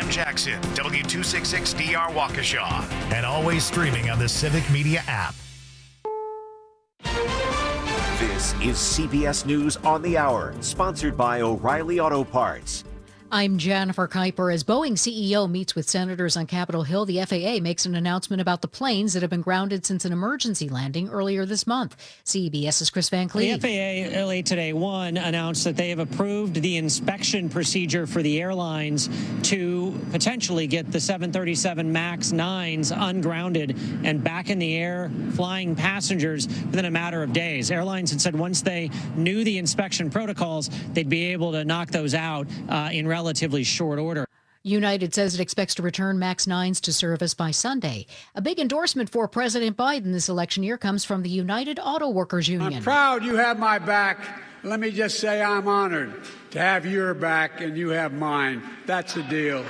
Jackson, W266DR Waukesha, and always streaming on the Civic Media app. This is CBS News on the Hour, sponsored by O'Reilly Auto Parts. I'm Jennifer Kuiper. As Boeing CEO meets with senators on Capitol Hill, the FAA makes an announcement about the planes that have been grounded since an emergency landing earlier this month. CBS's Chris Van Cleave. The FAA early today, announced that they have approved the inspection procedure for the airlines to potentially get the 737 MAX 9s ungrounded and back in the air, flying passengers within a matter of days. Airlines had said once they knew the inspection protocols, they'd be able to knock those out in relatively short order. United says it expects to return MAX 9s to service by Sunday. A big endorsement for President Biden this election year comes from the United Auto Workers Union. I'm proud you have my back. Let me just say I'm honored to have your back and you have mine. That's the deal.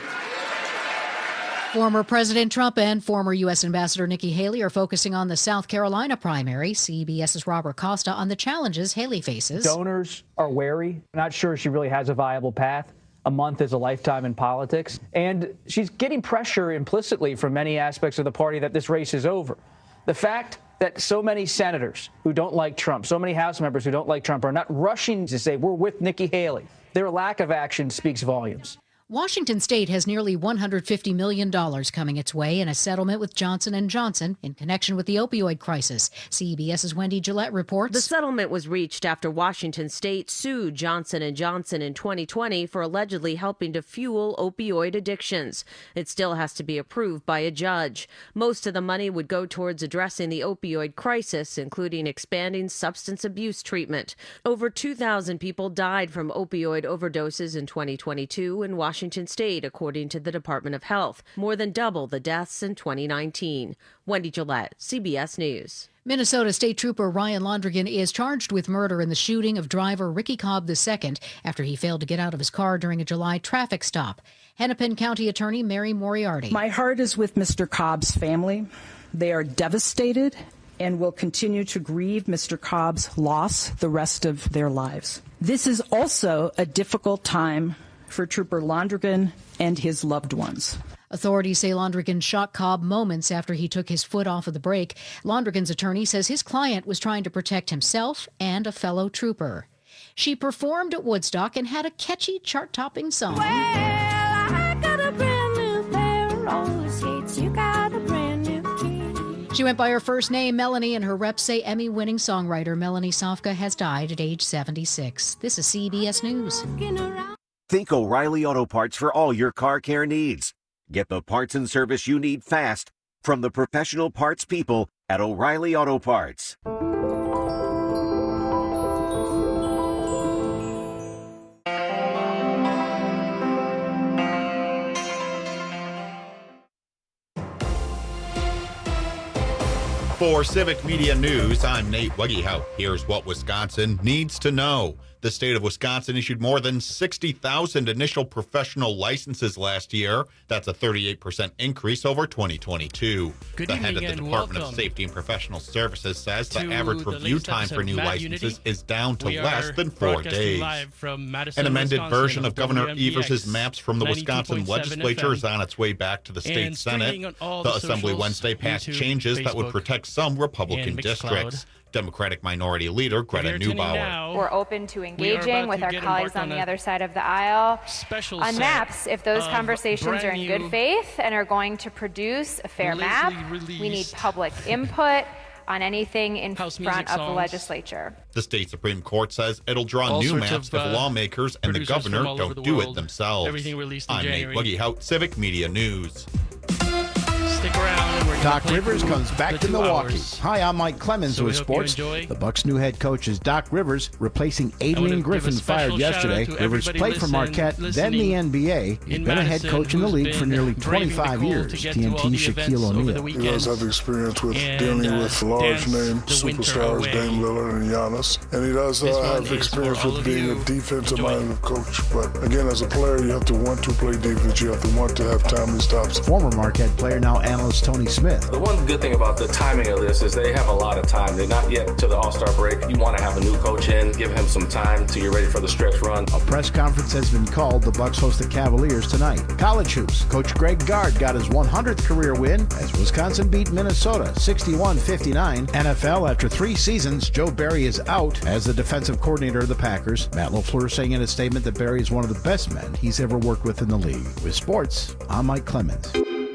Former President Trump and former U.S. Ambassador Nikki Haley are focusing on the South Carolina primary. CBS's Robert Costa on the challenges Haley faces. Donors are wary, not sure she really has a viable path. A month is a lifetime in politics. And she's getting pressure implicitly from many aspects of the party that this race is over. The fact that so many senators who don't like Trump, so many House members who don't like Trump are not rushing to say, we're with Nikki Haley. Their lack of action speaks volumes. Washington State has nearly $150 million coming its way in a settlement with Johnson & Johnson in connection with the opioid crisis. CBS's Wendy Gillette reports. The settlement was reached after Washington State sued Johnson & Johnson in 2020 for allegedly helping to fuel opioid addictions. It still has to be approved by a judge. Most of the money would go towards addressing the opioid crisis, including expanding substance abuse treatment. Over 2,000 people died from opioid overdoses in 2022 in Washington State, according to the Department of Health, more than double the deaths in 2019. Wendy Gillette, CBS News. Minnesota State Trooper Ryan Londrigan is charged with murder in the shooting of driver Ricky Cobb II after he failed to get out of his car during a July traffic stop. Hennepin County Attorney Mary Moriarty. My heart is with Mr. Cobb's family. They are devastated and will continue to grieve Mr. Cobb's loss the rest of their lives. This is also a difficult time for Trooper Londrigan and his loved ones. Authorities say Londrigan shot Cobb moments after he took his foot off of the brake. Londrigan's attorney says his client was trying to protect himself and a fellow trooper. She performed at Woodstock and had a catchy chart-topping song. Well, I got a brand new pair of roller skates. You got a brand new key. She went by her first name, Melanie, and her reps say Emmy-winning songwriter Melanie Safka has died at age 76. This is CBS News. Think O'Reilly Auto Parts for all your car care needs. Get the parts and service you need fast from the professional parts people at O'Reilly Auto Parts. For Civic Media News, I'm Nate Wuggyhout. Here's what Wisconsin needs to know. The state of Wisconsin issued more than 60,000 initial professional licenses last year. That's a 38% increase over 2022. Good the head of evening the and Department of welcome Safety and Professional Services says the to average the review latest time episode for of new Mad licenses Unity. is down to We less are than 4 broadcasting days. live from Madison, An amended Wisconsin, version of Governor WMBX Evers' maps from the Wisconsin 92.7 legislature FM, is on its way back to the state and Senate. streaming on all The the Assembly socials, Wednesday passed YouTube, changes that would Facebook, protect some Republican and Mixcloud. districts. Democratic Minority Leader Greta Neubauer. We're open to engaging with our colleagues on the other side of the aisle on maps. If those conversations are in good faith and are going to produce a fair map, we need public input on anything in front of the legislature. The state Supreme Court says it'll draw All new sorts maps of, if lawmakers and the producers governor from all over don't the do world. it themselves. Everything released in I'm January. Nate Wuggyhout, Civic Media News. Stick around. And we're gonna Doc play Rivers through comes back the to 2 Milwaukee. hours. Hi, I'm Mike Clemens So we with hope you sports. enjoy. The Bucks' new head coach is Doc Rivers, replacing Adrian Griffin, fired yesterday. Rivers played for Marquette, then the NBA. He's been a head coach in the league for nearly 25 years. TNT's Shaquille O'Neal. He does have experience with dealing with large-name superstars, Dame Lillard and Giannis. And he does have experience with being a defensive-minded coach. But again, as a player, you have to want to play defense. You have to want to have timely stops. Former Marquette player, now analyst analyst Tony Smith. The one good thing about the timing of this is they have a lot of time. They're not yet to the All-Star break. You want to have a new coach in, give him some time to get ready for the stretch run. A press conference has been called. The Bucks host the Cavaliers tonight. College hoops. Coach Greg Gard got his 100th career win as Wisconsin beat Minnesota 61-59. NFL, after 3 seasons, Joe Barry is out as the defensive coordinator of the Packers. Matt LaFleur saying in a statement that Barry is one of the best men he's ever worked with in the league. With sports, I'm Mike Clemens.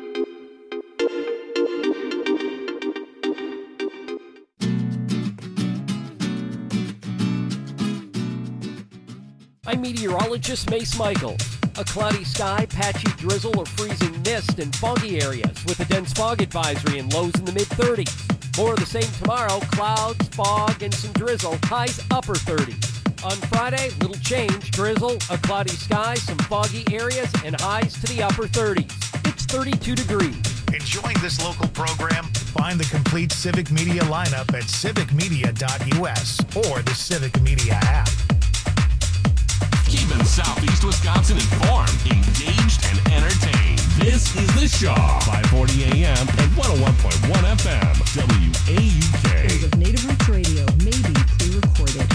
I'm meteorologist Mace Michaels. A cloudy sky, patchy drizzle or freezing mist in foggy areas with a dense fog advisory and lows in the mid-30s. More of the same tomorrow, clouds, fog, and some drizzle, highs upper 30s. On Friday, little change, drizzle, a cloudy sky, some foggy areas, and highs to the upper 30s. It's 32 degrees. Enjoying this local program? Find the complete Civic Media lineup at civicmedia.us or the Civic Media app. Keeping Southeast Wisconsin informed, engaged, and entertained. This is The Shaw, 540 AM and 101.1 FM, WAUK. Of Native Roots Radio may be pre-recorded.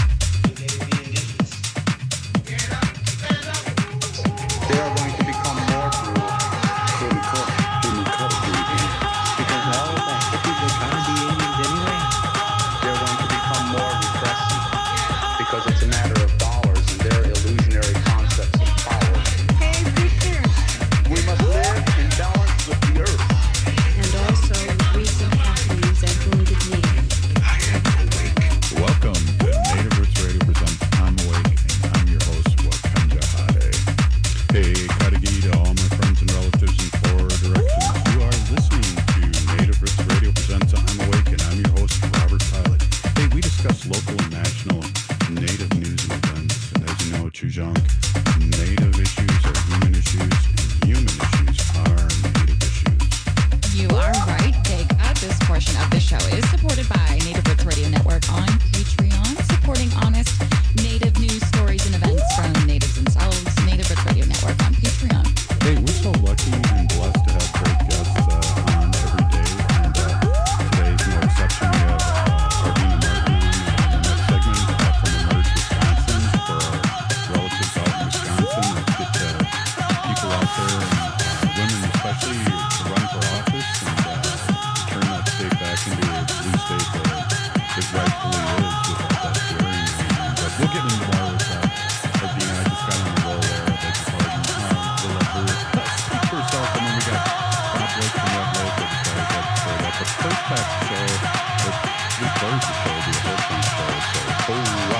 They are going to become more cruel. Because all of the hippies are trying to be Indians anyway. They're going to become more repressive because it's a matter of dollars and their illusionary concepts of power. Hey, Victor! We must live in balance with the earth. And also recent happenings at Wounded Knee. I am awake. Welcome to Native Roots Radio presents I'm Awake, and I'm your host, Wakanja Hade. Hey, Kadagi to all my friends and relatives in 4 directions. You are listening to Native Roots Radio presents I'm Awake, and I'm your host, Robert Pilot. Hey, we discuss local and national Native news and events. And as you know, Chujunk, Native issues are human issues, and human issues are Native issues. You are right, Dig. This portion of the show is supported by Native Roots Radio Network on Patreon, supporting honest Native news, stories, and events from natives themselves. Native Roots Radio Network on Patreon. Hey, we're so lucky and blessed to have great guests on every day, and today is no exception. We have Ardina Martin in the next segment from Emerge Wisconsin for our relatives out in Wisconsin. Let's get people out there, and women especially, to run for office and turn that state back into a blue state that it rightfully is without that swearing. But we'll get into more with Ardina. I just got on the roll there. I beg your pardon. We'll let her speak for herself, and then we got Bob Blake from Red Lake that decided to say that. But first back to show, we close the show, the whole thing show. So,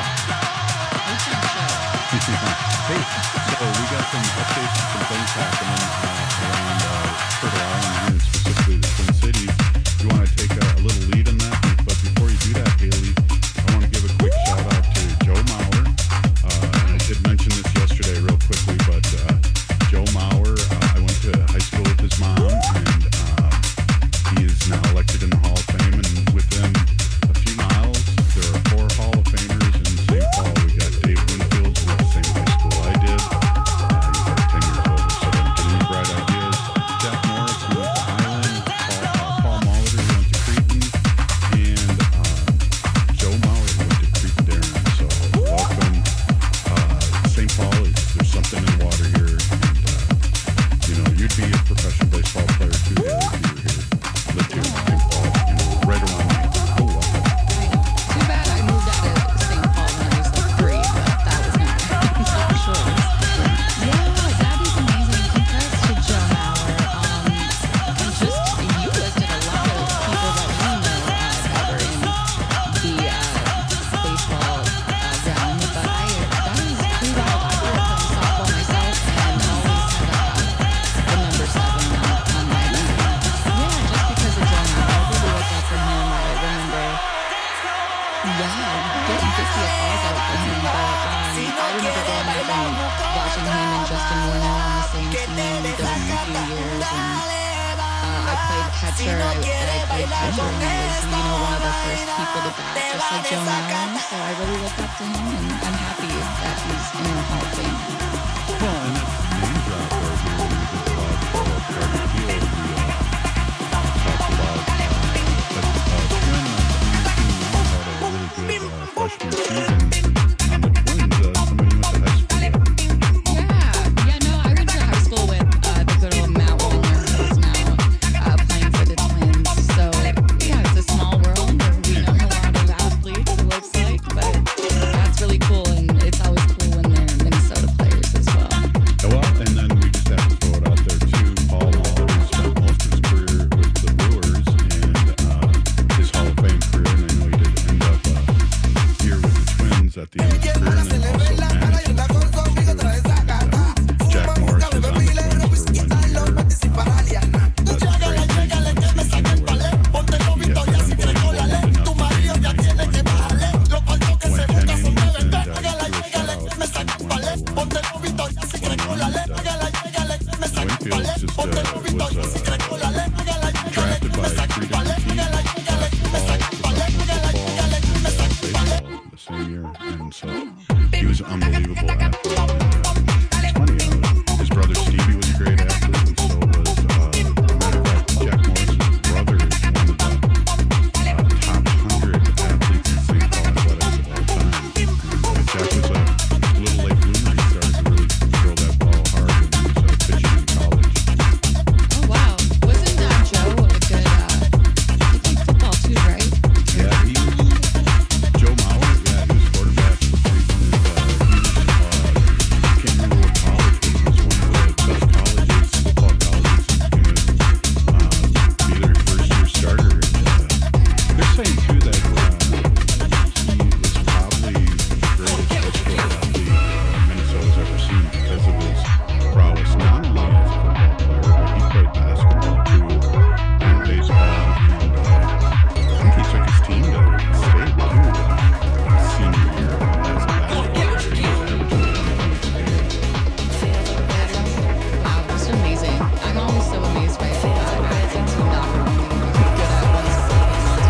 hey, so we got some updates and some things happening around Turtle Island here, and specifically the Twin Cities. You want to take a little lead in that? But before you do that, Haley, I want to give a quick shout out to Joe Mauer. And I did mention this yesterday real quickly, but Joe Mauer, I went to high school with his mom, and he is now elected in the Hall of Fame. And within a few miles, there are 4 Hall of Famers in St. Paul. We got Dave Winfield, who went to the same high school I did. He's like 10 years older, so don't get any bright ideas. Jeff Morris, who went to Highland. Paul Molitor, who went to Cretan. And Joe Mauer, who went to Cretan Darren. So welcome. St. Paul, there's something in the water here. And, you'd be a professional baseball player too, Haley, if you were here. Lived here in St. Paul, right around me. Oh, welcome. Too bad I moved out of St. Paul when I was like 3, but that was not the choice. Yeah, that is amazing. Congrats to Joe Mauer. And just, you listed a lot of people that we know that were in the baseball realm, but that is pretty wild. I grew up playing softball myself and always had the number 7 on my line. Yeah, just because of Joe Mauer. I really looked up for him. I remember, getting 50 calls out for him, but I remember growing up and watching him and Justin Morneau on the same team during a few years, and I played catcher. I played catcher, and I was, one of the first people to bat, just like Joe Mauer. So I really look up to him, and I'm happy that he's in the Hall of Fame. Well, and that's the name drop right here when we did the live show at Carter Field. Fields just was drafted by 3 different teams, basketball, baseball, the same year, and so he was an unbelievable athlete. It's funny, his brother Stevie was a great athlete, and so was, matter of fact, Jack Morrison's brother is one of the top 100 athletes in St. Paul athletics of all time. Jack was a little late bloomer. He started to really throw that ball hard when he was pitching in college. Oh, wow. Wasn't Joe a good, he played football too, right? Yeah, Joe Mauer, he was quarterback for Cleveland. He was, I can't remember what college, but it was one of the best colleges, football colleges. He was going to be their first-year starter. And they're saying, too, that he is probably the greatest high school athlete Minnesota's ever seen because of his prowess, not only as a football player, but he played basketball, too, and baseball. And I think he took his team to state, too, senior year as a basketball player. He was averaging 20 points a game. Wow, that's amazing. I'm always so amazed by that. Athletes who not really good at one sport.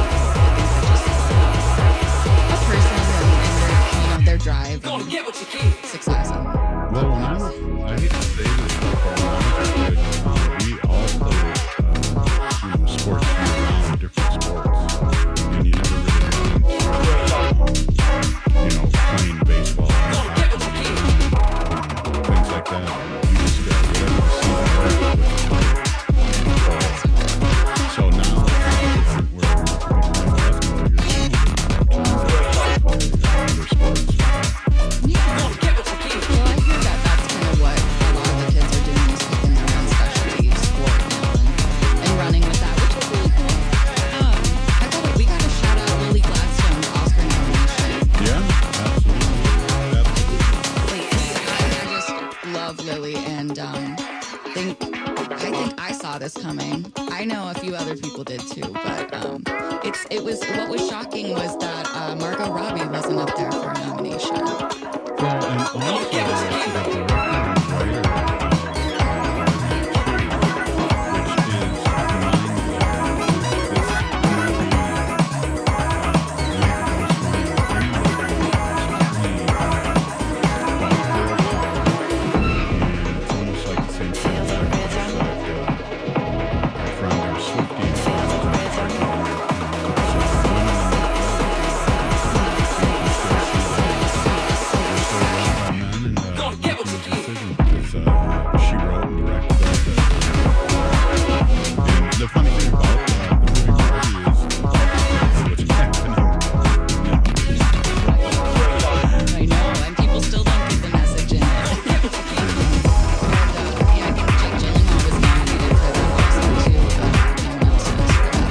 A person and their drive and success. Well, when I hate to say this stuff, we all played, sports year-round, different sports, and you never really got into, playing baseball, and hockey, things like that. You just got whatever you see so now, we're playing basketball, other sports. Well, I hear that that's kind of what a lot of the kids are doing, is picking their own specialty sport now and running with that, which is really cool. We got to shout out Lily Gladstone's Oscar nomination. Yeah, absolutely. I just love Lily, and I think I saw this coming. I know a few other people did too, but it was what was shocking was that Margot Robbie wasn't up there for a nomination. Well, and also the director and writer it's almost like the same thing that our friend Swiftie she wrote and directed that. And the funny thing about the movie Barbie is what's happening. I know, and people still don't get the message in it. I think Jake Gyllenhaal was nominated for that also too, but no one else was for that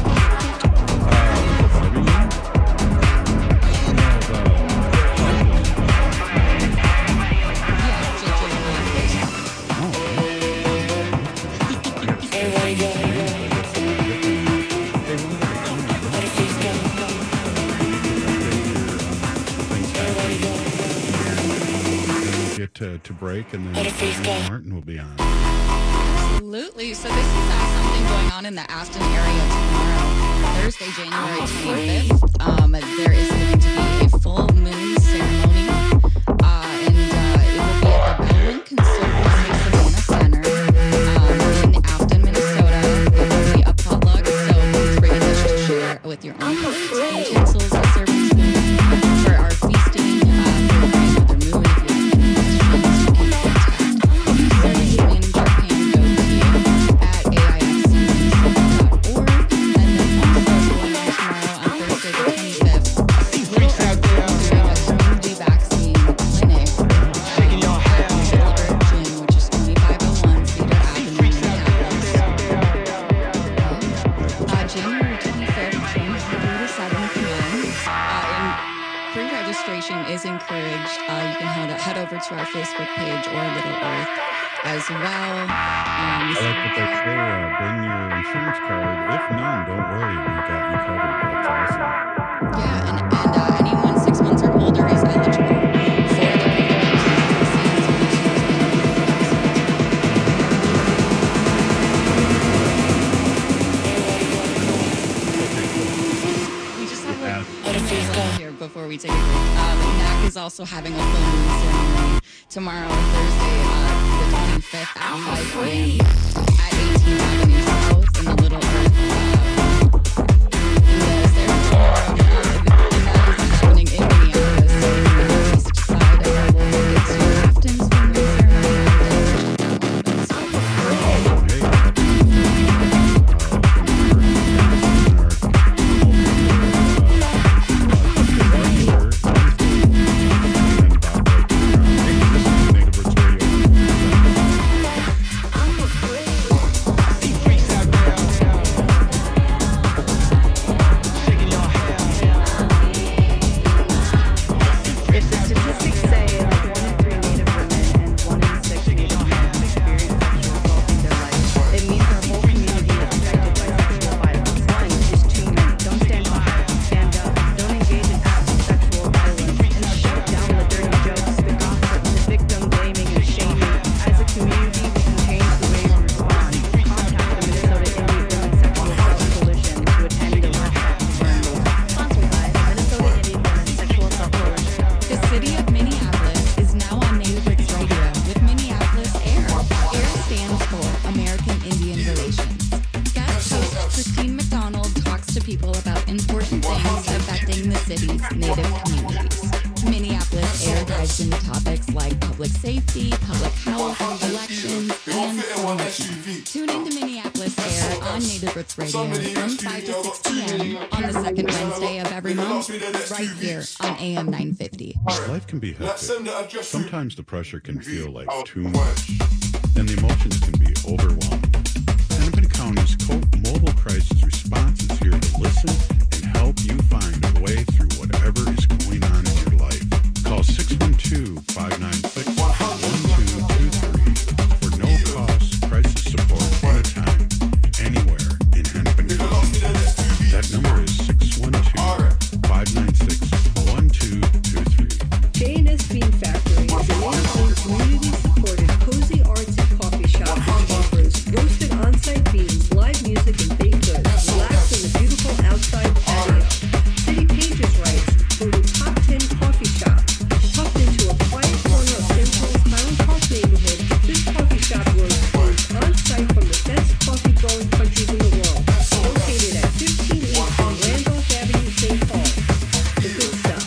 To break, and then Martin will be on. Absolutely. So this is something going on in the Aston area tomorrow, Thursday, January 25th. There is going to be a full moon ceremony, and it will be at the Bellman Conservancy Savannah Center in Afton, Minnesota. It will be a potluck, so please bring a dish to share with your own plates, utensils, and serving spoons for our feasting for Grandmother Moon. Is encouraged. You can head over to our Facebook page or Little Earth as well. I like what they say, bring your insurance card. If none, don't worry, we got you covered. That's awesome. Yeah, and anyone 6 months or older is eligible for the we take a break, NAC is also having a full moon ceremony tomorrow, Thursday, the 25th at 5 p.m. at 18th Avenue South in the Little Earth. And that is happening in Minneapolis, so the east side of the world. It's your captain's full moon ceremony. Life can be hectic. Sometimes the pressure can feel like too much, and the emotions can be overwhelming. Hennepin County's mobile crisis response is here to listen and help you find a way through whatever is going on in your life. Call 612-596-1223 for no-cost crisis support anytime, anywhere in Hennepin County. That number is 612-596-1223. J&S Bean Factory is a locally community-supported cozy artsy coffee shop which offers roasted on-site beans, live music, and baked goods. Relax in the beautiful outside patio. City Pages writes, voted top 10 coffee shop. Tucked into a quiet corner of St. Paul's Highland Park neighborhood, this coffee shop roasts beans on-site from the best coffee-growing countries in the world. Located at 15 East on Randolph Avenue, St. Paul. The good stuff.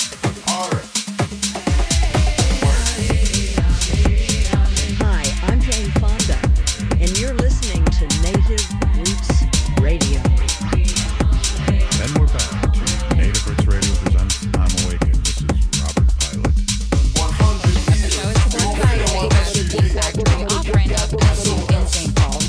Hi, I'm Jane Fonda, and you're listening to Native Roots Radio. And we're back to Native Roots Radio presents I'm Awakened. This is Robert Pilot. The show is supported by the Bean Factory off Randolph Avenue in St. Paul.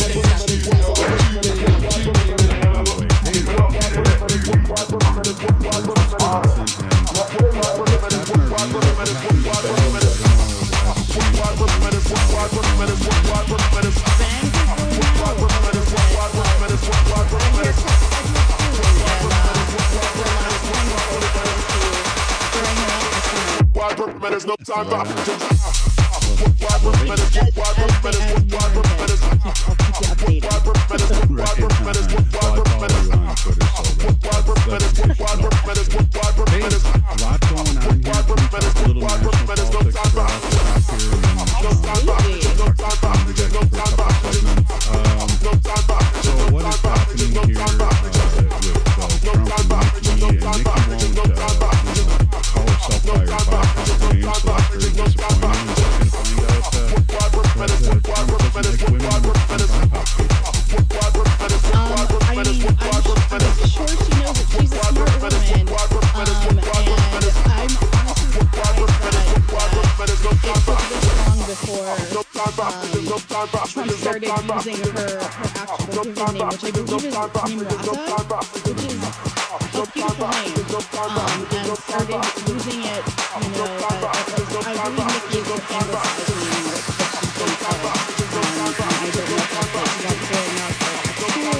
Trump started using her actual given name, which I believe is Nimrata, which is a beautiful name, and started using it, I believe Nikki is the anglicized name that she's been called. I don't know if that's very much school or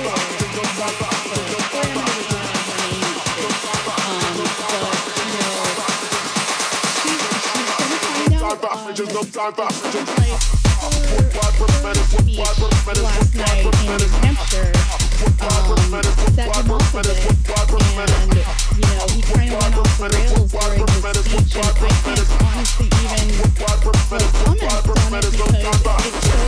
last night in New Hampshire, set him off a bit, and he kind of went off the rails and I can't honestly even comment on it because it's so,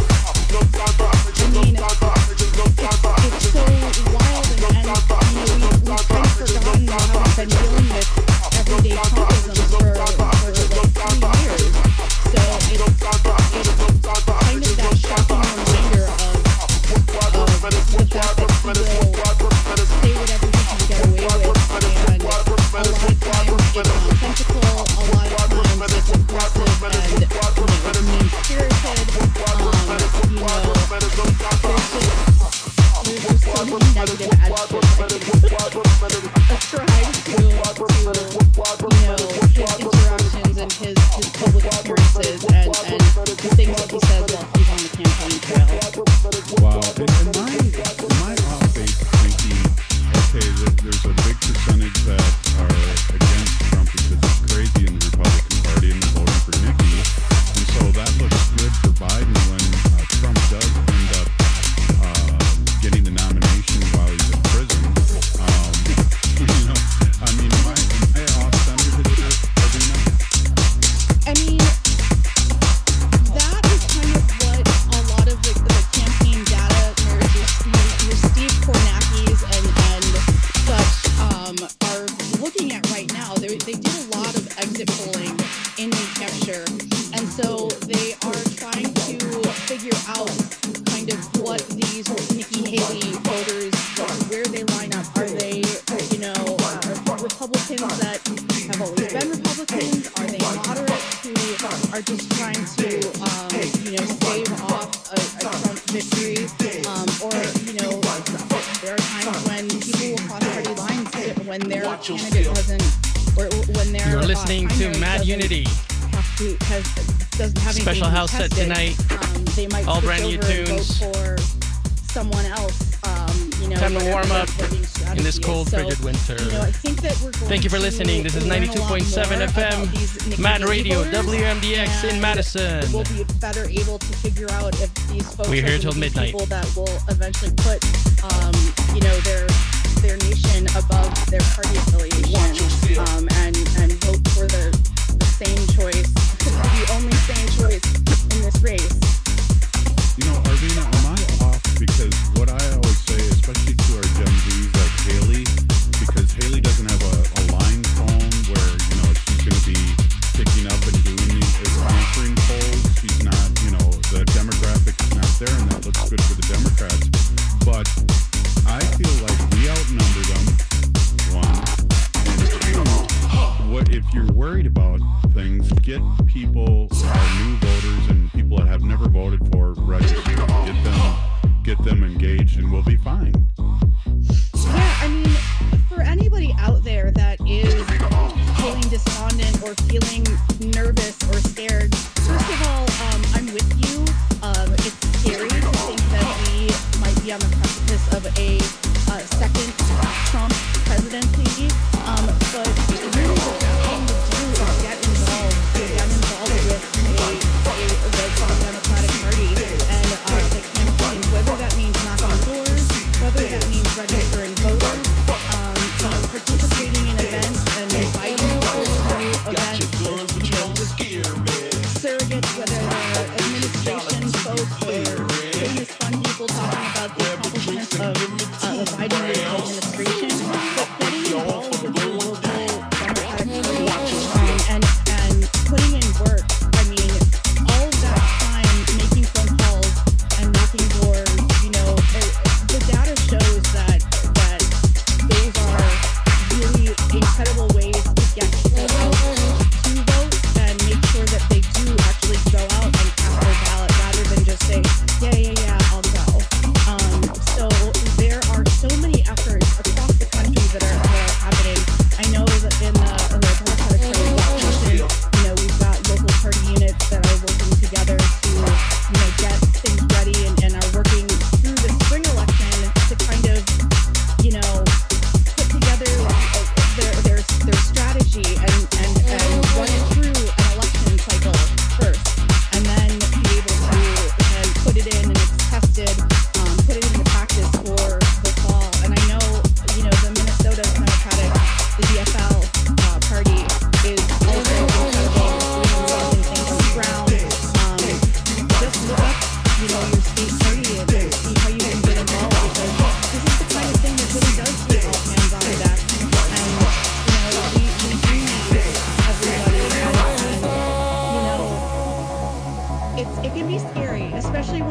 it's so wild and we've kind of forgotten how we've been dealing with everyday Trumpism for like 3 years. So it's kind of that shocking reminder of the fact that he will say whatever he can get away with, and a lot of times it's nonsensical, a lot of times it's aggressive and mean-spirited. There's so many negative adjectives I could ascribe to his interactions and his public appearances and the things that he says while he's on the campaign trail. Wow. In my off-base thinking, okay, there's a big percentage that are against Trump because it's crazy in the Republican Party and they're voting for Nikki. And so that looks good for Biden when Trump does end up getting the nomination while he's in prison. I mean, am I off-center to this, Arvina? I mean, that is kind of what a lot of the campaign data nerds, your Steve Kornacki's and such are looking at right now. They did a lot of exit polling in New Hampshire, and so they are trying to figure out kind of what these Nikki Haley voters, where they line up. Are they, Republicans that have always been Republicans? Are they moderates who are just trying to, stave off a Trump victory? Or, there are times when people will cross party lines when their candidate doesn't, or when their You're listening to Mad Unity. Doesn't have special house set tonight. They might all switch brand new over and tunes. vote for someone else. Time to warm up in this cold, frigid winter. I think that we're going Thank you for listening. This is 92.7 FM, Mad Radio, WMDX in Madison. We'll be better able to figure out if these folks We're here are till midnight. people that will eventually put, their nation above their party affiliation, and vote for the sane choice, the only sane choice in this race. Arvina, am I off? Because what I always say, especially to our Gen Zs like Haley, because Haley doesn't have a line phone where, she's going to be picking up and doing answering polls. She's not, the demographic is not there, and that looks good for the Democrats. But I feel like we outnumber them, one. And two, if you're worried about things, get people, new voters and people that have never voted for, registered. Get them engaged, and we'll be fine. Yeah, I mean, for anybody out there that is feeling despondent or feeling nervous or scared, first of all, I'm with you. It's scary to think that we might be on the precipice of a second Trump presidency, but really the thing to do is get involved with the Democratic Party and the campaign, whether that means knocking on doors,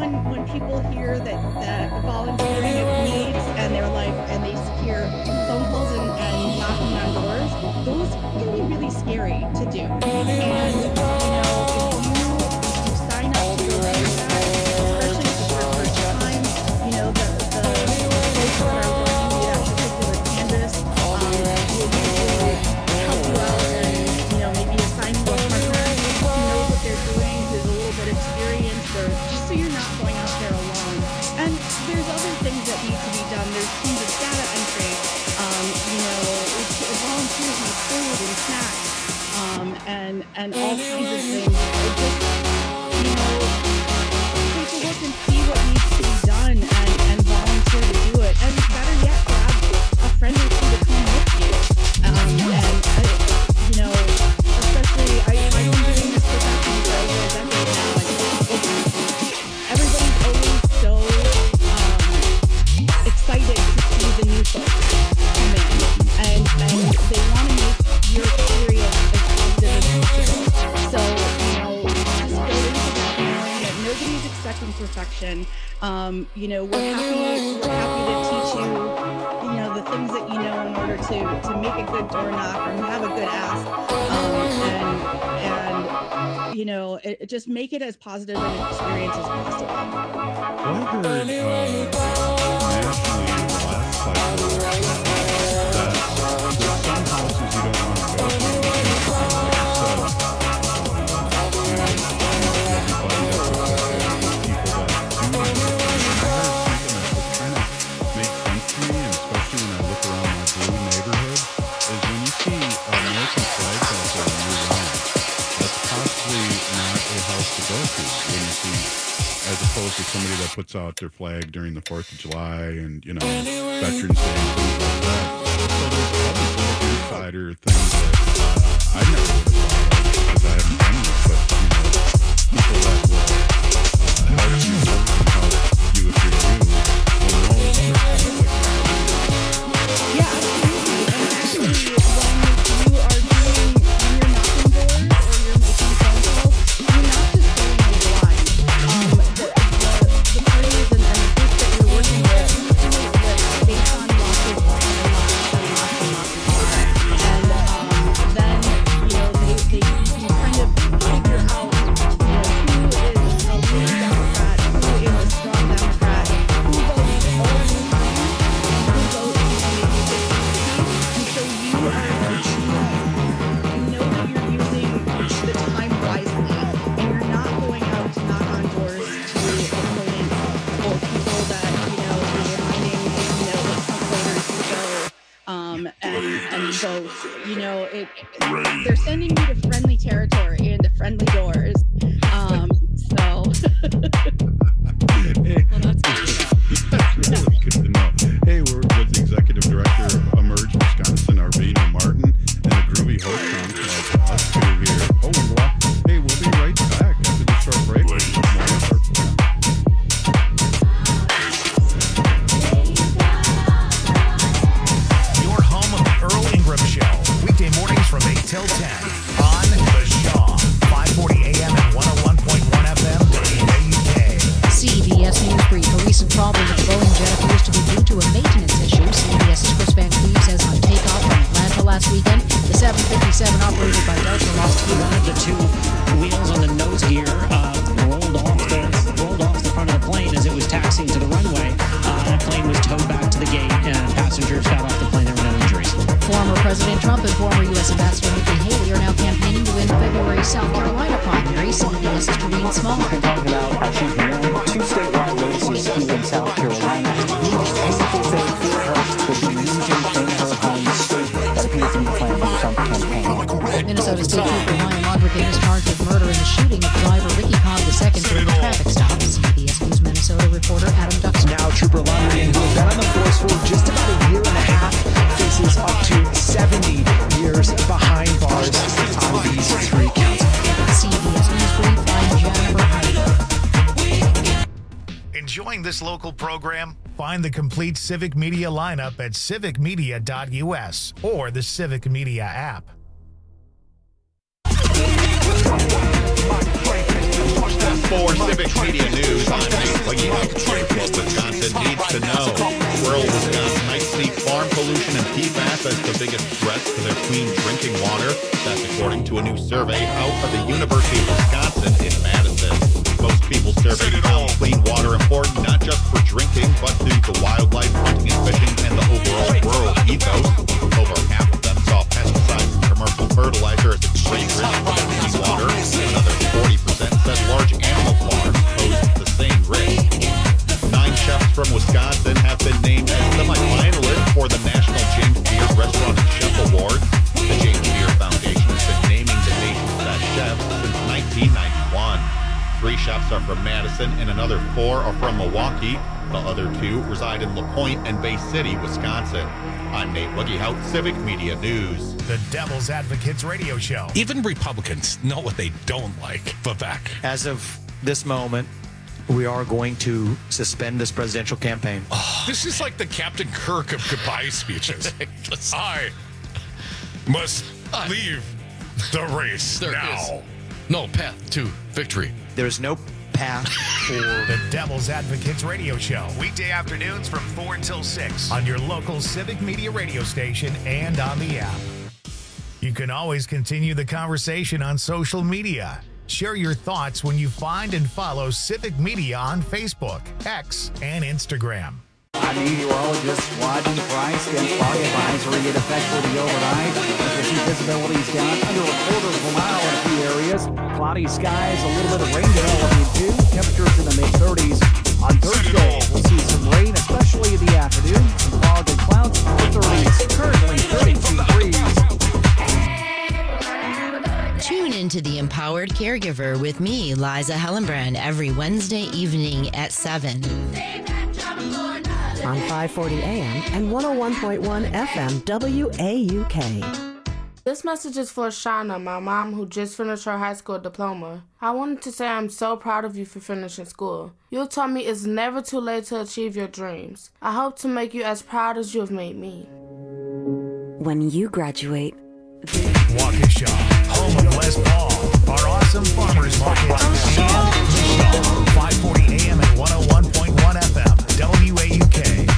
when people hear that volunteering is needs and they're like, and they hear phone calls and knocking on doors, those can be really scary to do. And, if you sign up to go like that, especially if it's your first time, the folks that are working that particular canvas will usually help you out and, maybe assign you a partner who knows what they're doing, who's a little bit experienced, or just so you're not going out there alone. And there's other things that need to be done. There's things of data entry, volunteers need food and snacks, and all kinds of things. Just, take a look and see what needs to be done and volunteer to do it. And better yet, grab a friend or two to come with you. Especially, I've been doing this profession for over a decade now, and everybody's always so excited to see the new folks come in, and they want to make your experience as positive as possible. So, just go into that knowing that nobody's expecting perfection. We're happy to teach you, the things that you know in order to make a good door knock or have a good ask, and just make it as positive an experience as possible. Well, I heard nationally in the last cycle that there's some houses you don't want to go to. As opposed to somebody that puts out their flag during the 4th of July and, Veterans Day and things like that. So there's probably some insider things that I never would have thought of because I haven't done this, but, people that will help you and help you if you're new will know certain things like that. Yeah, absolutely. And actually, when you're knocking doors or you're making phone calls, you're not just going in blind. The parties and the groups that you're working with based on lots of and then they kind of figure out who is a lean Democrat, who is a strong Democrat, who votes all the time, who votes maybe 50-50. And so you know that you're using the time wisely, and you're not going out to knock on doors to opponents or people that you're reminding that some voters to go and vote. They're sending you to friendly territory and to friendly doors. Well, that's really good to know. Hey, we're with the executive director of Emerge Wisconsin, Arvina Martin, and the Groovy Host on us two here. Oh, wow. Hey, we'll be right back after this short break. More with our plan. Your home of the Earl Ingram Show. Weekday mornings from 8 till 10 on The Shaw. 540 AM and 101.1 FM WAUK. CBS News Brief. A recent problem with the Boeing jet appears to be due to a maintenance issue. CBS's Chris Van Cleve says on takeoff from Atlanta last weekend, the 757 operated by Delta lost one of the two wheels on the nose gear rolled off the front of the plane as it was taxiing to the runway. The plane was towed back to the gate and passengers got off the plane. There were no injuries. Former President Trump and former U.S. Ambassador Nikki Haley are now campaigning to win February's South Carolina primary. CBS's Janine Small. Talking about how she's won 2 statewide races here in South Carolina. Each painful day for her will be losing in her home state. That appears to be the plan of the Trump campaign. Minnesota State Trooper Ryan Londrigan is charged with murder in the shooting of driver Ricky Cobb II during a traffic stop. CBS News Minnesota reporter Adam Duxton. Now Trooper Londrigan, who has been on the force for just about a year and a half, faces up to 70 years behind bars on these 3 counts. CBS News Brief, I'm Jennifer Hyder. Enjoying this local program? Find the complete Civic Media lineup at civicmedia.us or the Civic Media app. For Civic Media News, I'm Nate Wiggy. Here's what Wisconsin needs to know. Rural Wisconsin might see farm pollution and PFAS as the biggest threat to their clean drinking water. That's according to a new survey out of the University of Wisconsin in Madison. Most people surveyed found clean water important not just for drinking, but due to wildlife, hunting and fishing, and the overall rural ethos. Over half of them saw pesticides and commercial fertilizer as a great risk for clean water. Another 40% said large animal farms pose the same risk. 9 chefs from Wisconsin have been named as semi-finalists for the National James Beard Restaurant and Chef Award. The James Beard Foundation has been naming the nation's best chefs since 1991. 3 chefs are from Madison and another 4 are from Milwaukee. The other 2 reside in LaPointe and Bay City, Wisconsin. I'm Nate Wuggyhout, Civic Media News. The Devil's Advocates Radio Show. Even Republicans know what they don't like. Vivek. As of this moment, we are going to suspend this presidential campaign. This is like the Captain Kirk of goodbye speeches. I must leave the race now. No path to victory. There's no path for the Devil's Advocates Radio Show. Weekday afternoons from 4 until 6 on your local Civic Media radio station and on the app. You can always continue the conversation on social media. Share your thoughts when you find and follow Civic Media on Facebook, X, and Instagram. A meteorologist watching the price dense fog advisory in effect for the overnight. Visibility is down under a quarter of a mile in a few areas. Cloudy skies, a little bit of rain developing too. Temperatures in the mid-30s. On Thursday, we'll see some rain, especially in the afternoon. Some fog and clouds, the 30s. Currently 32 degrees. Tune into The Empowered Caregiver with me, Liza Hellenbrand, every Wednesday evening at 7. On 540 AM and 101.1 FM WAUK. This message is for Shauna, my mom who just finished her high school diploma. I wanted to say I'm so proud of you for finishing school. You taught me it's never too late to achieve your dreams. I hope to make you as proud as you have made me. When you graduate, Waukesha, home of Les Paul, our awesome farmers market, and 540 AM and 101.1 FM, WAUK.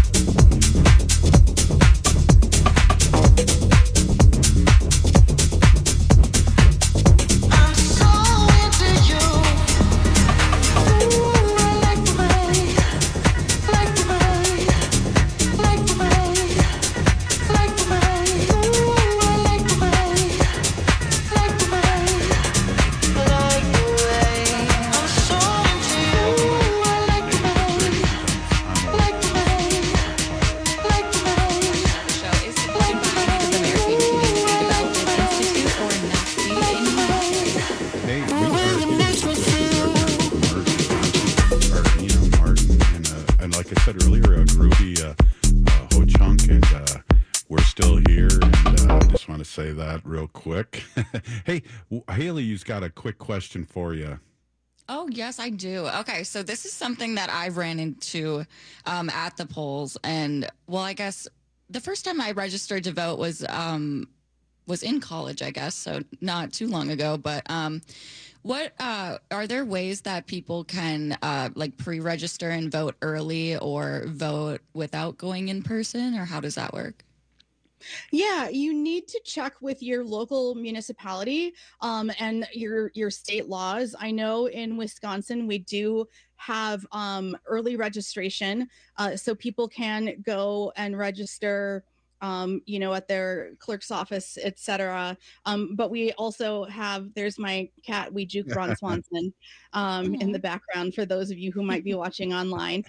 Say that real quick. Hey, Haley's got a quick question for you. Oh, yes, I do. Okay, so this is something that I ran into at the polls. And, well, I guess the first time I registered to vote was in college, I guess, so not too long ago. But what are there ways that people can, like, pre-register and vote early or vote without going in person, or how does that work? Yeah, you need to check with your local municipality and your state laws. I know in Wisconsin we do have early registration, so people can go and register at their clerk's office, etc. But we also have, there's my cat, we juke Ron Swanson in the background for those of you who might be watching online.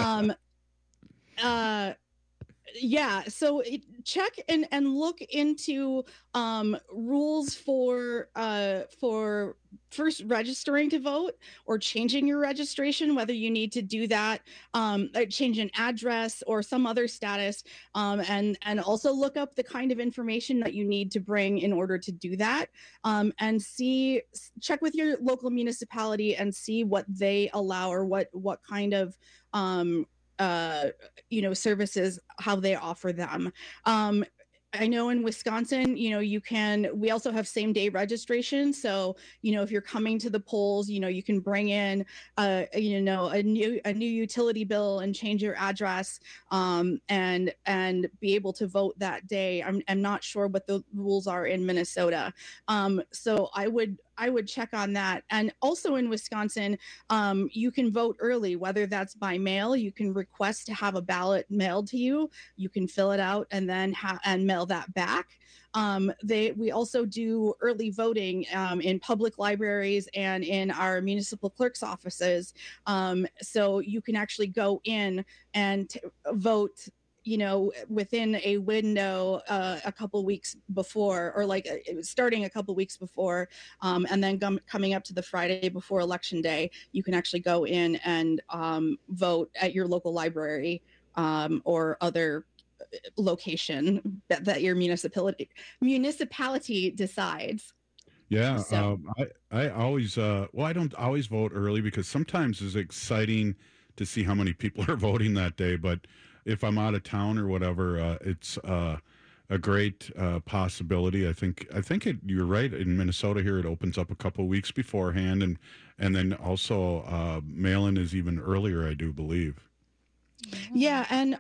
Yeah, so check and look into rules for first registering to vote or changing your registration, whether you need to do that, change an address or some other status, and also look up the kind of information that you need to bring in order to do that, and check with your local municipality and see what they allow or what kind of services, how they offer them. I know in Wisconsin, we also have same day registration. So, if you're coming to the polls, you can bring in, a new utility bill and change your address, and be able to vote that day. I'm not sure what the rules are in Minnesota. So I would check on that. And also in Wisconsin, you can vote early, whether that's by mail. You can request to have a ballot mailed to you. You can fill it out and then mail that back. We also do early voting in public libraries and in our municipal clerk's offices. So you can actually go in and vote within a window a couple weeks before, or starting a couple weeks before, and then coming up to the Friday before Election Day, you can actually go in and vote at your local library or other location that your municipality decides. Yeah, So- I always I don't always vote early because sometimes it's exciting to see how many people are voting that day. But if I'm out of town or whatever, it's a great possibility. I think you're right. In Minnesota here, it opens up a couple of weeks beforehand, and then also mail-in is even earlier, I do believe. Yeah, and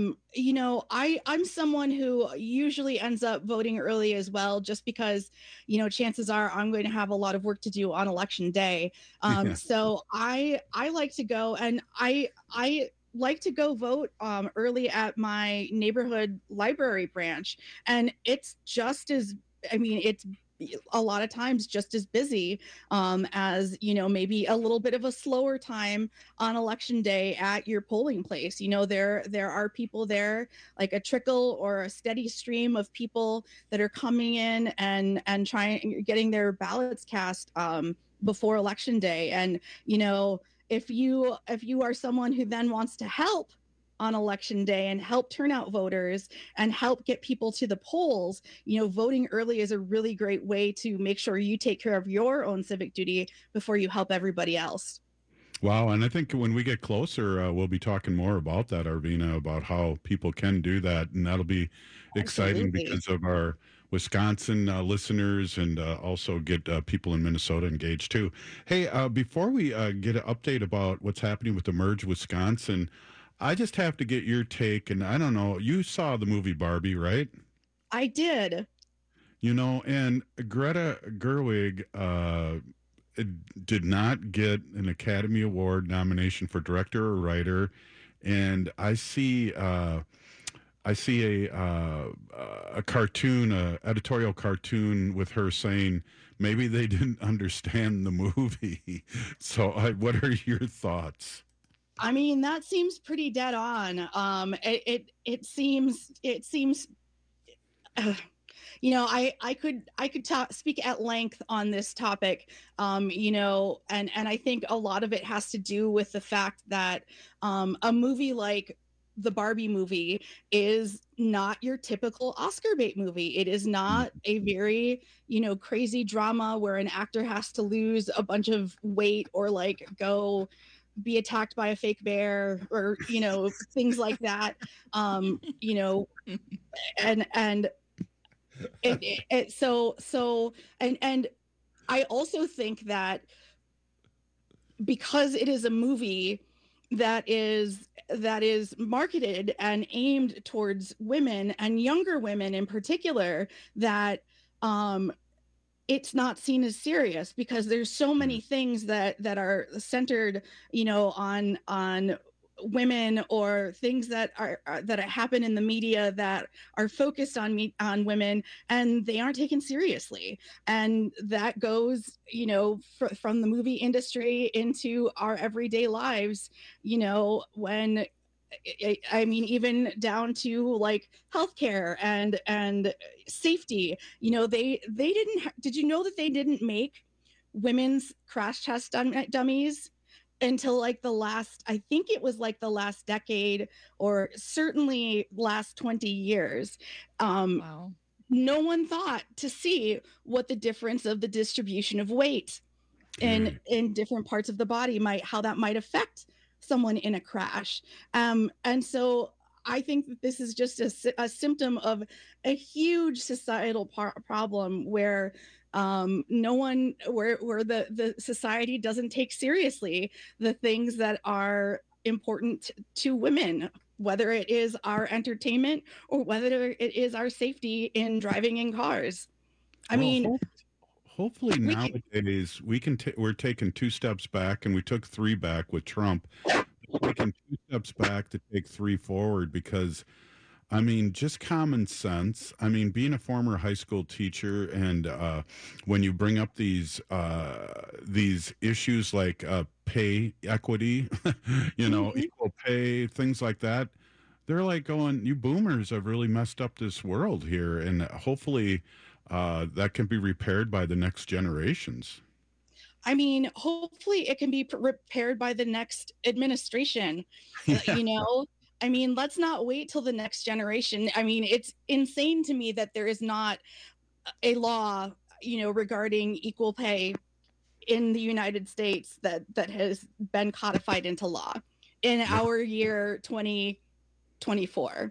I'm someone who usually ends up voting early as well, just because chances are I'm going to have a lot of work to do on Election Day. Yeah. So I like to go, and I like to go vote early at my neighborhood library branch, and it's just as it's a lot of times just as busy as maybe a little bit of a slower time on Election Day at your polling place. There are people there, like a trickle or a steady stream of people that are coming in and getting their ballots cast before Election Day. And if you are someone who then wants to help on Election Day and help turn out voters and help get people to the polls, voting early is a really great way to make sure you take care of your own civic duty before you help everybody else. Wow, and I think when we get closer, we'll be talking more about that, Arvina, about how people can do that, and that'll be exciting Absolutely. because of our Wisconsin listeners, and also get people in Minnesota engaged too. Hey, before we get an update about what's happening with the Merge Wisconsin, I just have to get your take, and I don't know, you saw the movie Barbie, right? I did. And Greta Gerwig did not get an Academy Award nomination for director or writer, and I see a cartoon, editorial cartoon with her saying maybe they didn't understand the movie. So, what are your thoughts? That seems pretty dead on. It seems. I could speak at length on this topic, and I think a lot of it has to do with the fact that a movie like the Barbie movie is not your typical Oscar bait movie. It is not a very, crazy drama where an actor has to lose a bunch of weight or go be attacked by a fake bear or things like that. And I also think that because it is a movie that is marketed and aimed towards women and younger women in particular, that it's not seen as serious because there's so many things that are centered, on women, or things that happen in the media that are focused on women, and they aren't taken seriously. And that goes, from the movie industry into our everyday lives, when even down to healthcare and safety. They didn't. Did you know that they didn't make women's crash test dummies until the last? I think it was the last decade, or certainly last 20 years. Wow. No one thought to see what the difference of the distribution of weight in different parts of the body how that might affect someone in a crash. And so I think that this is just a symptom of a huge societal problem where where the society doesn't take seriously the things that are important to women, whether it is our entertainment or whether it is our safety in driving in cars. Hopefully nowadays we're taking 2 steps back, and we took 3 back with Trump. We're taking 2 steps back to take 3 forward, because I mean, just common sense. I mean, being a former high school teacher, and when you bring up these issues like pay equity, equal pay, things like that, they're like going, you boomers have really messed up this world here, and hopefully that can be repaired by the next generations. I mean, hopefully it can be repaired by the next administration. I mean, let's not wait till the next generation. I mean, it's insane to me that there is not a law, regarding equal pay in the United States that has been codified into law in our year 2024.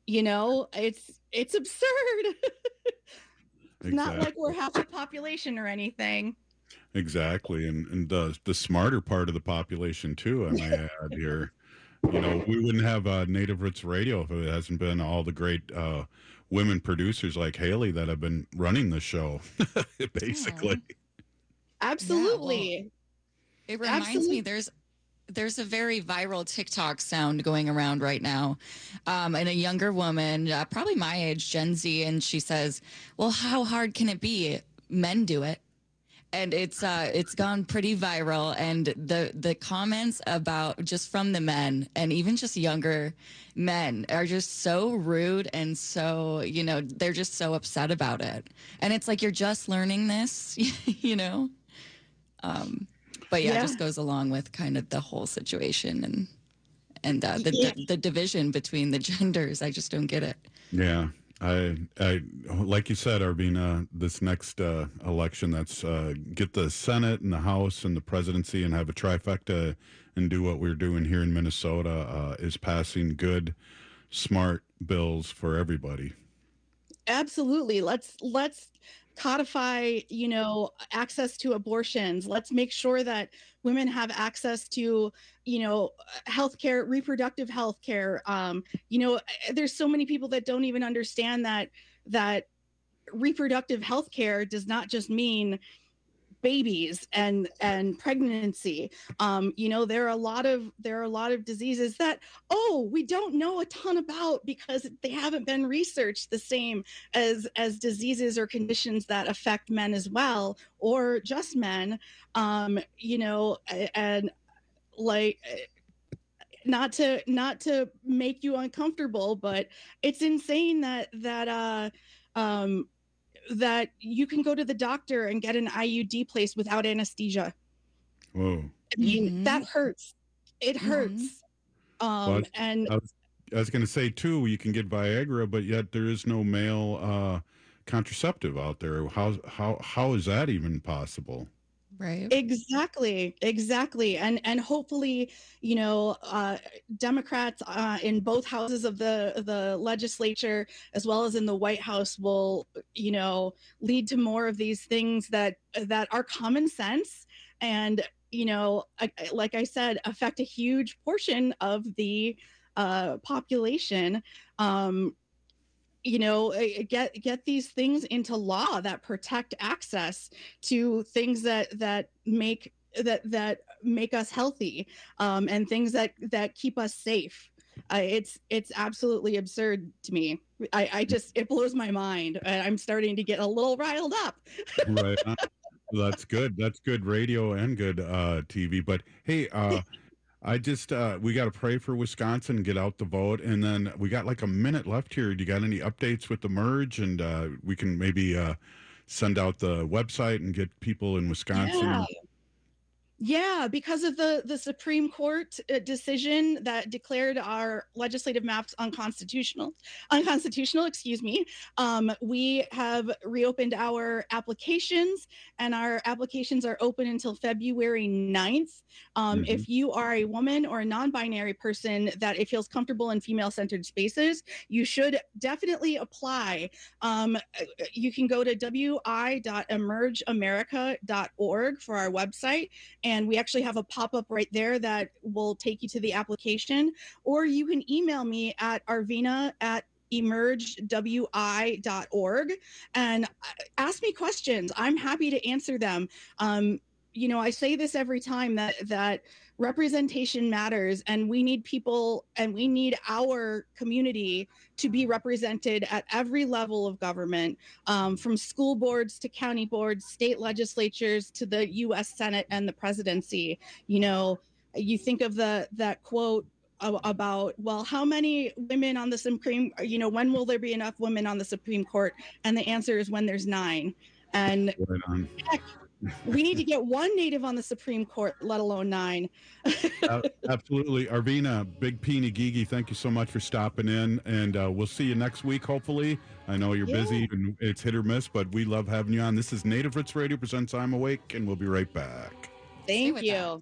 It's absurd. It's not like we're half the population or anything. Exactly. And the smarter part of the population too, I might add here. We wouldn't have Native Roots Radio if it hasn't been all the great women producers like Haley that have been running the show, basically. Absolutely. Yeah, well, it reminds me, there's a very viral TikTok sound going around right now, and a younger woman, probably my age, Gen Z, and she says, well, how hard can it be? Men do it. And it's gone pretty viral, and the comments about just from the men and even just younger men are just so rude, and so they're just so upset about it, and it's like, you're just learning this, but yeah, it just goes along with kind of the whole situation and the division between the genders. I just don't get it. Yeah. I like you said, Arvina, this next election, that's get the Senate and the House and the presidency and have a trifecta and do what we're doing here in Minnesota, is passing good, smart bills for everybody. Absolutely. Let's codify, access to abortions. Let's make sure that women have access to, healthcare, reproductive healthcare. There's so many people that don't even understand that reproductive healthcare does not just mean babies and pregnancy. There are a lot of diseases that we don't know a ton about because they haven't been researched the same as diseases or conditions that affect men as well, or just men. And like, not to make you uncomfortable, but it's insane that you can go to the doctor and get an IUD placed without anesthesia. Whoa. I mean, that hurts. It hurts. And I was going to say too, you can get Viagra, but yet there is no male contraceptive out there. How is that even possible? Right. Exactly. And hopefully, Democrats in both houses of the legislature, as well as in the White House, will, lead to more of these things that are common sense and, like I said, affect a huge portion of the population. Get these things into law that protect access to things that make us healthy, and things that keep us safe. It's absolutely absurd to me. It blows my mind. I'm starting to get a little riled up. Right. That's good. That's good radio and good TV. But hey, I just we got to pray for Wisconsin, get out the vote, and then we got like a minute left here. Do you got any updates with the merge? And we can maybe send out the website and get people in Wisconsin. Yeah, because of the Supreme Court decision that declared our legislative maps unconstitutional, excuse me, we have reopened our applications, and our applications are open until February 9th. If you are a woman or a non-binary person that it feels comfortable in female-centered spaces, you should definitely apply. You can go to wi.emergeamerica.org for our website, and we actually have a pop-up right there that will take you to the application. Or you can email me at arvina@emergewi.org and ask me questions. I'm happy to answer them. I say this every time that representation matters, and we need people, and we need our community to be represented at every level of government, from school boards to county boards, state legislatures to the U.S. Senate and the presidency. You think of that quote about, well, how many women on the Supreme, when will there be enough women on the Supreme Court? And the answer is when there's 9. And heck, we need to get one Native on the Supreme Court, let alone 9. Absolutely. Arvina, Big Peeny Gigi, thank you so much for stopping in, and we'll see you next week, hopefully. I know you're busy and it's hit or miss, but we love having you on. This is Native Roots Radio presents I'm Awake, and we'll be right back. Thank you.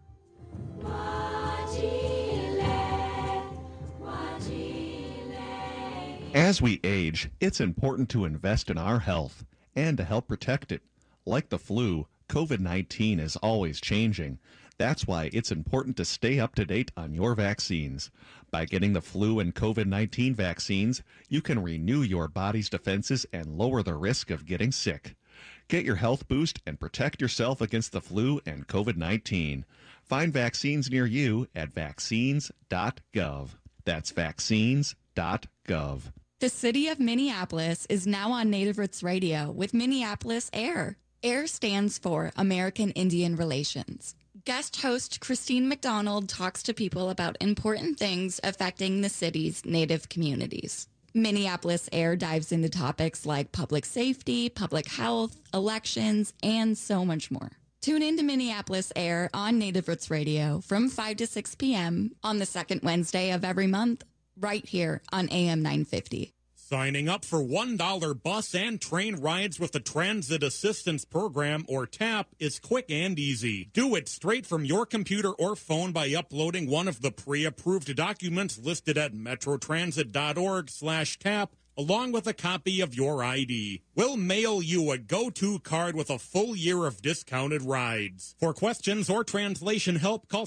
As we age, it's important to invest in our health and to help protect it. Like the flu, COVID-19 is always changing. That's why it's important to stay up to date on your vaccines. By getting the flu and COVID-19 vaccines, you can renew your body's defenses and lower the risk of getting sick. Get your health boost and protect yourself against the flu and COVID-19. Find vaccines near you at vaccines.gov. That's vaccines.gov. The city of Minneapolis is now on Native Roots Radio with Minneapolis AIR. AIR stands for American Indian Relations. Guest host Christine McDonald talks to people about important things affecting the city's Native communities. Minneapolis AIR dives into topics like public safety, public health, elections, and so much more. Tune in to Minneapolis AIR on Native Roots Radio from 5 to 6 p.m. on the second Wednesday of every month, right here on AM 950. Signing up for $1 bus and train rides with the Transit Assistance Program, or TAP, is quick and easy. Do it straight from your computer or phone by uploading one of the pre-approved documents listed at metrotransit.org/TAP, along with a copy of your ID. We'll mail you a go-to card with a full year of discounted rides. For questions or translation help, call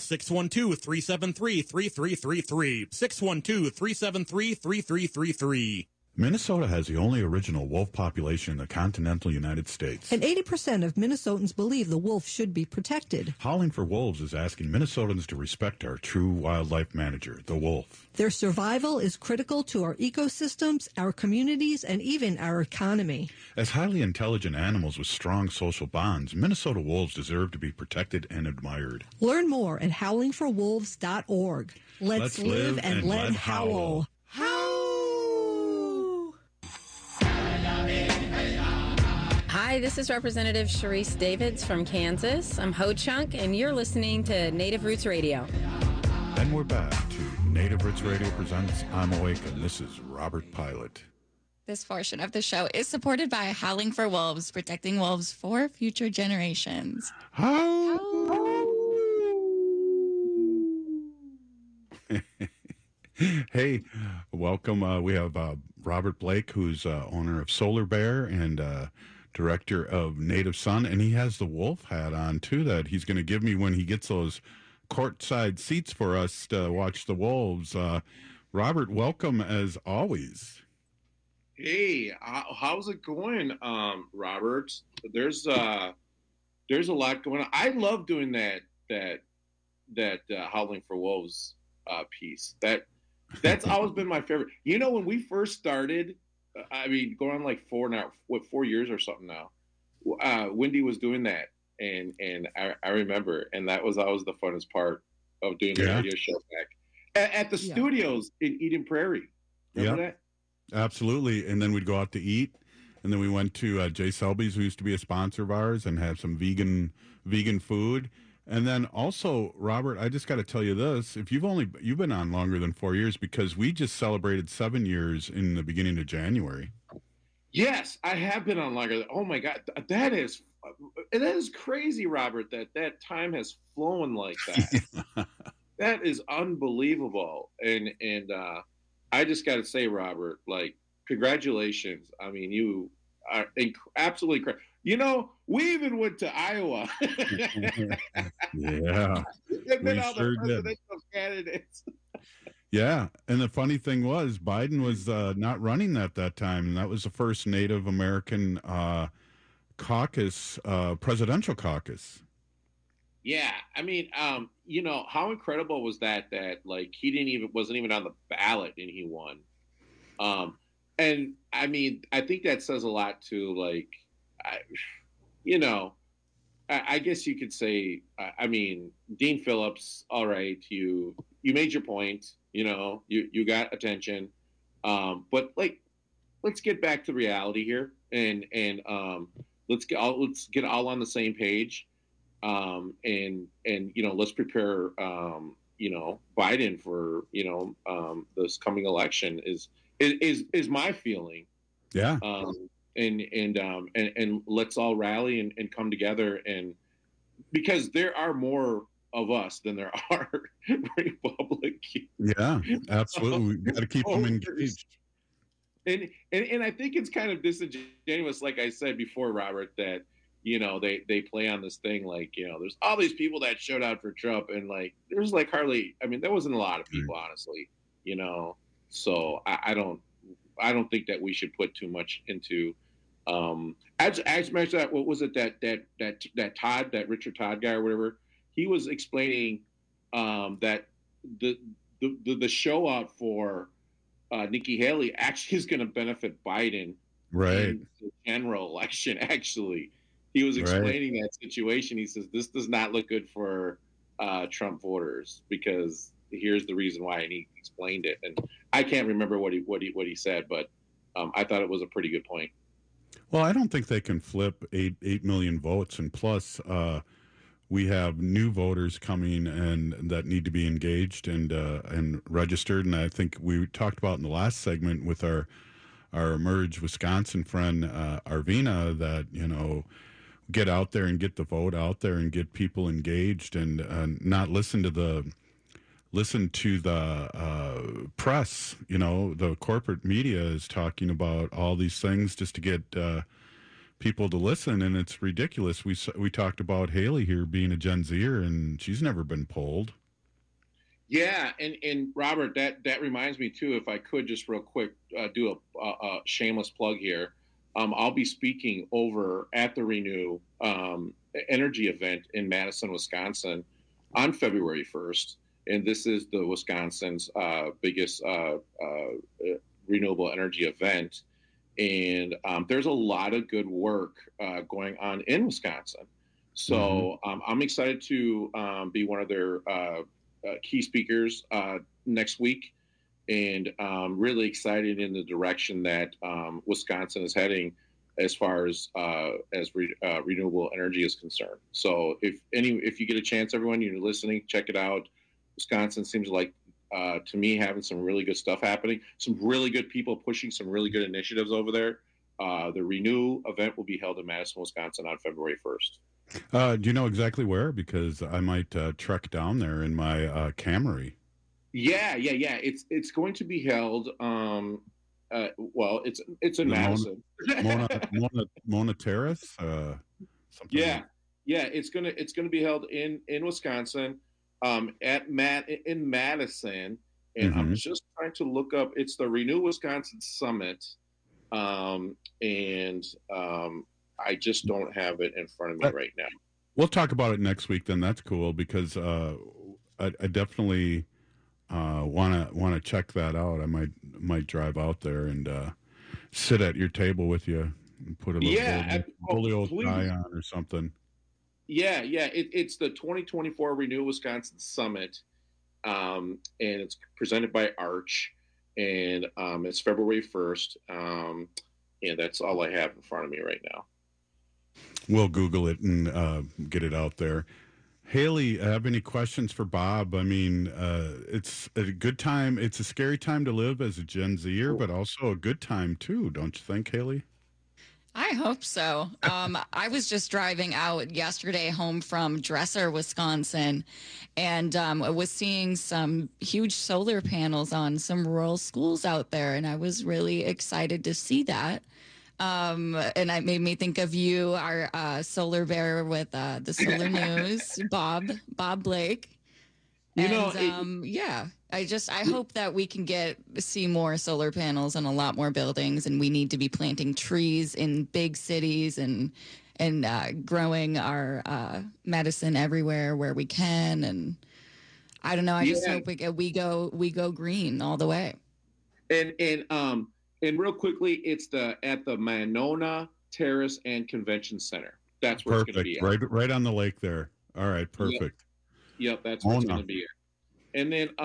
612-373-3333. 612-373-3333. Minnesota has the only original wolf population in the continental United States. And 80% of Minnesotans believe the wolf should be protected. Howling for Wolves is asking Minnesotans to respect our true wildlife manager, the wolf. Their survival is critical to our ecosystems, our communities, and even our economy. As highly intelligent animals with strong social bonds, Minnesota wolves deserve to be protected and admired. Learn more at howlingforwolves.org. Let's live and let howl. Hi, this is Representative Sharice Davids from Kansas. I'm Ho Chunk, and you're listening to Native Roots Radio. And we're back to Native Roots Radio presents I'm Awake, and this is Robert Pilot. This portion of the show is supported by Howling for Wolves, protecting wolves for future generations. Hey, welcome. We have Robert Blake, who's owner of Solar Bear and director of Native Sun, and he has the wolf hat on, too, that he's going to give me when he gets those courtside seats for us to watch the wolves. Robert, welcome as always. Hey, how's it going, Robert? There's a lot going on. I love doing that Howling for Wolves piece. That's always been my favorite. You know, when we first started, I mean, going on like 4 years or something now, Wendy was doing that, and I remember, and that was always the funnest part of doing the radio show back at the studios in Eden Prairie. Remember that? Absolutely. And then we'd go out to eat, and then we went to Jay Selby's, who used to be a sponsor of ours, and have some vegan food. And then also, Robert, I just got to tell you this: if you've been on longer than 4 years, because we just celebrated 7 years in the beginning of January. Yes, I have been on longer. Oh my God, that is crazy, Robert. That time has flown like that. That is unbelievable. And I just got to say, Robert, like, congratulations. I mean, you are absolutely correct. You know, we even went to Iowa. Yeah, And then we all sure the did. presidential candidates. Yeah, and the funny thing was, Biden was not running at that time, and that was the first Native American caucus, presidential caucus. Yeah, I mean, you know, how incredible was that? That like he wasn't even on the ballot and he won. And I mean, I think that says a lot to like, I guess you could say, I mean, Dean Phillips. All right, you made your point. You know, you got attention. But like, let's get back to reality here, and let's get all on the same page. And you know, let's prepare Biden for this coming election is my feeling. Yeah. And let's all rally and come together, and because there are more of us than there are Republicans. Yeah, absolutely. We got to keep them engaged. And I think it's kind of disingenuous, like I said before, Robert, that they play on this thing like, there's all these people that showed out for Trump, and like there's like hardly, I mean, there wasn't a lot of people, honestly, so I don't think that we should put too much into as mentioned that, what was it that Todd, that Richard Todd guy or whatever, he was explaining that the show out for Nikki Haley actually is going to benefit Biden in the general election. Actually, he was explaining that situation. He says this does not look good for Trump voters, because here's the reason why, and he explained it. And I can't remember what he said, but I thought it was a pretty good point. Well, I don't think they can flip 8 million votes, and plus we have new voters coming and that need to be engaged and registered. And I think we talked about in the last segment with our Emerge Wisconsin friend Arvina that get out there and get the vote out there and get people engaged, and not listen to the press. The corporate media is talking about all these things just to get people to listen, and it's ridiculous. We talked about Haley here being a Gen Zer, and she's never been polled. Yeah, and Robert, that reminds me too, if I could just real quick do a shameless plug here. I'll be speaking over at the Renew Energy event in Madison, Wisconsin on February 1st. And this is the Wisconsin's biggest renewable energy event. And there's a lot of good work going on in Wisconsin. So I'm excited to be one of their key speakers next week, and really excited in the direction that Wisconsin is heading as far as renewable energy is concerned. So if you get a chance, everyone, you're listening, check it out. Wisconsin seems like, to me, having some really good stuff happening, some really good people pushing some really good initiatives over there. The Renew event will be held in Madison, Wisconsin on February 1st. Do you know exactly where? Because I might trek down there in my Camry. Yeah. It's going to be held. Well, it's in Madison. Mona Terrace. Yeah. It's gonna be held in Wisconsin. In Madison, and I'm just trying to look up. It's the Renew Wisconsin Summit, and I just don't have it in front of me right now. We'll talk about it next week. Then that's cool, because I definitely want to check that out. I might drive out there and sit at your table with you and put a little polio tie on or something. Yeah. It's the 2024 Renew Wisconsin Summit, and it's presented by Arch, and it's February 1st. And that's all I have in front of me right now. We'll Google it and get it out there. Haley, have any questions for Bob? I mean, it's a good time. It's a scary time to live as a Gen Zer, but also a good time too, don't you think, Haley? I hope so. I was just driving out yesterday home from Dresser, Wisconsin, and was seeing some huge solar panels on some rural schools out there, and I was really excited to see that. And it made me think of you, our solar bearer with the Solar News, Bob Blake. And, I hope that we can see more solar panels on a lot more buildings, and we need to be planting trees in big cities and growing our medicine everywhere where we can. And I don't know. I just hope we go green all the way. And real quickly, it's at the Monona Terrace and Convention Center. That's where it's going to be at. Right on the lake there. All right, perfect. Yep, that's where it's going to be at. And then,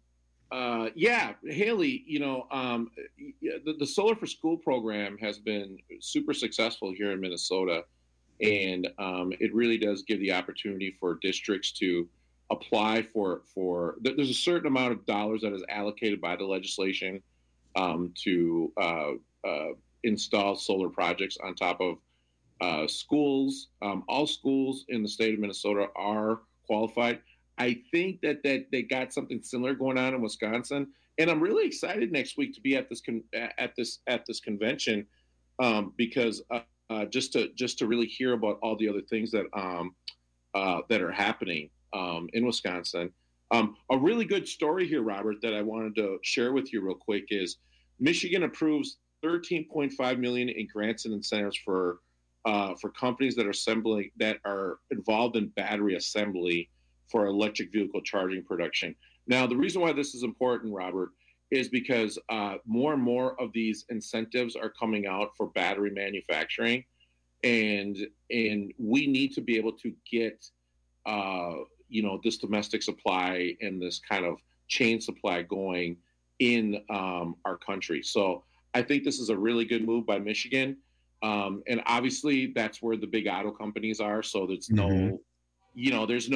Haley, the Solar for School program has been super successful here in Minnesota, and it really does give the opportunity for districts to apply for. There's a certain amount of dollars that is allocated by the legislation to install solar projects on top of schools. All schools in the state of Minnesota are qualified. I think that they got something similar going on in Wisconsin, and I'm really excited next week to be at this convention because just to really hear about all the other things that are happening in Wisconsin. A really good story here, Robert, that I wanted to share with you real quick is Michigan approves $13.5 million in grants and incentives for companies that are involved in battery assembly for electric vehicle charging production. Now, the reason why this is important, Robert, is because more and more of these incentives are coming out for battery manufacturing, and we need to be able to get this domestic supply and this kind of chain supply going in our country. So I think this is a really good move by Michigan. And obviously that's where the big auto companies are. So there's it's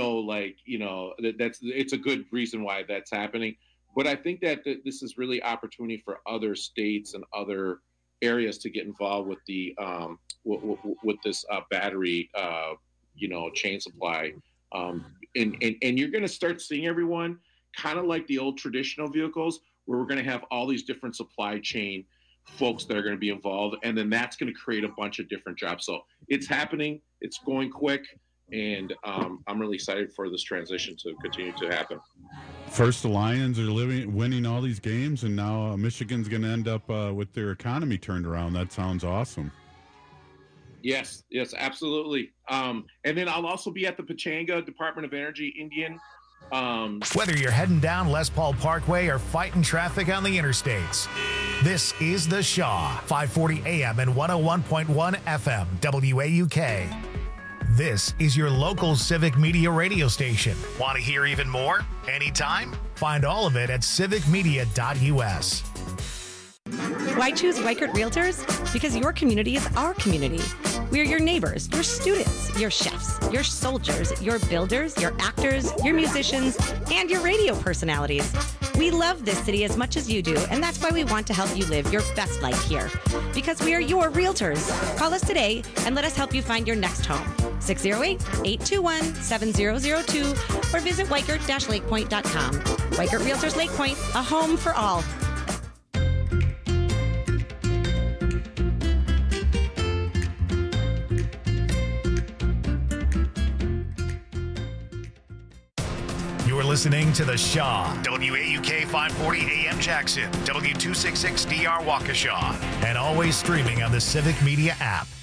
a good reason why that's happening. But I think that this is really opportunity for other states and other areas to get involved with the with this battery, chain supply. And you're going to start seeing everyone kind of like the old traditional vehicles, where we're going to have all these different supply chain folks that are going to be involved, and then that's going to create a bunch of different jobs. So it's happening, it's going quick, and I'm really excited for this transition to continue to happen. First, the Lions are winning all these games, and now Michigan's going to end up with their economy turned around. That sounds awesome. Yes, absolutely. And then I'll also be at the Pechanga Department of Energy Indian. Whether you're heading down Les Paul Parkway or fighting traffic on the interstates, this is The Shaw, 540 AM and 101.1 FM, WAUK. This is your local civic media radio station. Want to hear even more? Anytime? Find all of it at civicmedia.us. Why choose Weichert Realtors? Because your community is our community. We're your neighbors, your students, your chefs, your soldiers, your builders, your actors, your musicians, and your radio personalities. We love this city as much as you do, and that's why we want to help you live your best life here. Because we are your realtors. Call us today and let us help you find your next home. 608-821-7002 or visit Weichert-lakepoint.com. Weichert Realtors Lake Point, a home for all. You're listening to The Shaw, WAUK 540 AM Jackson, W266DR Waukesha, and always streaming on the Civic Media app.